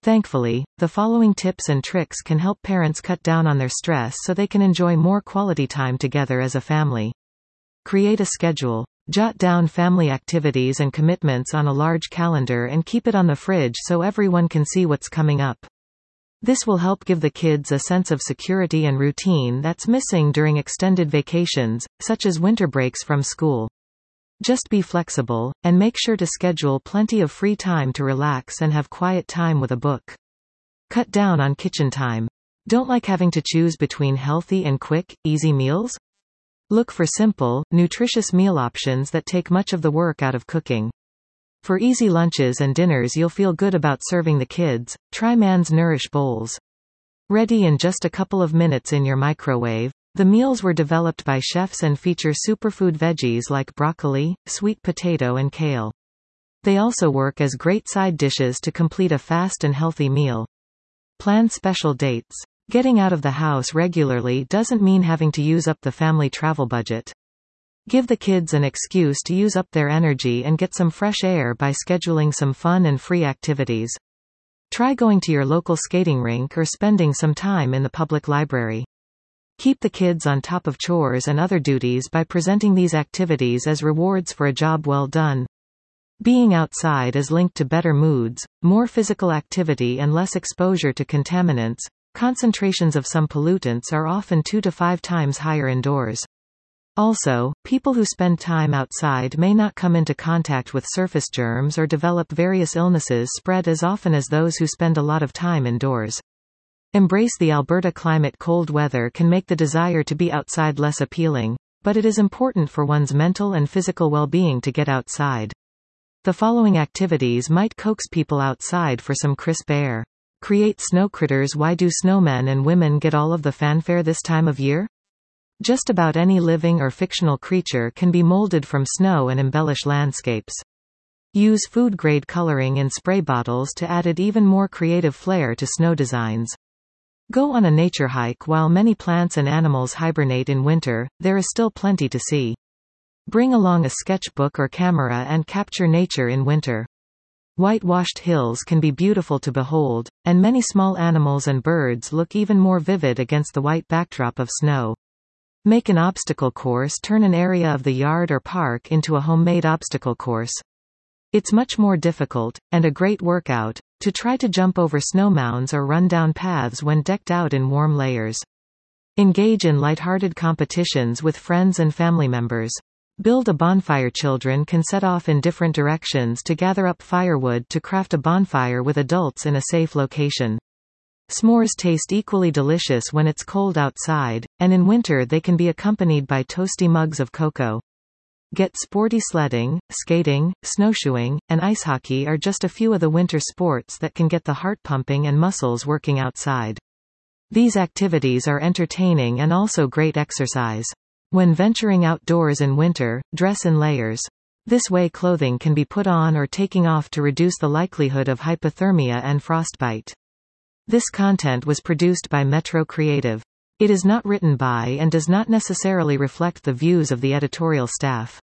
Thankfully, the following tips and tricks can help parents cut down on their stress so they can enjoy more quality time together as a family. Create a schedule. Jot down family activities and commitments on a large calendar and keep it on the fridge so everyone can see what's coming up. This will help give the kids a sense of security and routine that's missing during extended vacations, such as winter breaks from school. Just be flexible, and make sure to schedule plenty of free time to relax and have quiet time with a book. Cut down on kitchen time. Don't like having to choose between healthy and quick, easy meals? Look for simple, nutritious meal options that take much of the work out of cooking. For easy lunches and dinners you'll feel good about serving the kids, try Man's Nourish bowls. Ready in just a couple of minutes in your microwave, the meals were developed by chefs and feature superfood veggies like broccoli, sweet potato and kale. They also work as great side dishes to complete a fast and healthy meal. Plan special dates. Getting out of the house regularly doesn't mean having to use up the family travel budget. Give the kids an excuse to use up their energy and get some fresh air by scheduling some fun and free activities. Try going to your local skating rink or spending some time in the public library. Keep the kids on top of chores and other duties by presenting these activities as rewards for a job well done. Being outside is linked to better moods, more physical activity and less exposure to contaminants. Concentrations of some pollutants are often 2 to 5 times higher indoors. Also, people who spend time outside may not come into contact with surface germs or develop various illnesses spread as often as those who spend a lot of time indoors. Embrace the Alberta climate. Cold weather can make the desire to be outside less appealing, but it is important for one's mental and physical well-being to get outside. The following activities might coax people outside for some crisp air. Create snow critters. Why do snowmen and women get all of the fanfare this time of year? Just about any living or fictional creature can be molded from snow and embellish landscapes. Use food-grade coloring in spray bottles to add an even more creative flair to snow designs. Go on a nature hike. While many plants and animals hibernate in winter, there is still plenty to see. Bring along a sketchbook or camera and capture nature in winter. Whitewashed hills can be beautiful to behold, and many small animals and birds look even more vivid against the white backdrop of snow. Make an obstacle course. Turn an area of the yard or park into a homemade obstacle course. It's much more difficult, and a great workout, to try to jump over snow mounds or run down paths when decked out in warm layers. Engage in lighthearted competitions with friends and family members. Build a bonfire. Children can set off in different directions to gather up firewood to craft a bonfire with adults in a safe location. S'mores taste equally delicious when it's cold outside, and in winter they can be accompanied by toasty mugs of cocoa. Get sporty. Sledding, skating, snowshoeing, and ice hockey are just a few of the winter sports that can get the heart pumping and muscles working outside. These activities are entertaining and also great exercise. When venturing outdoors in winter, dress in layers. This way clothing can be put on or taking off to reduce the likelihood of hypothermia and frostbite. This content was produced by Metro Creative. It is not written by and does not necessarily reflect the views of the editorial staff.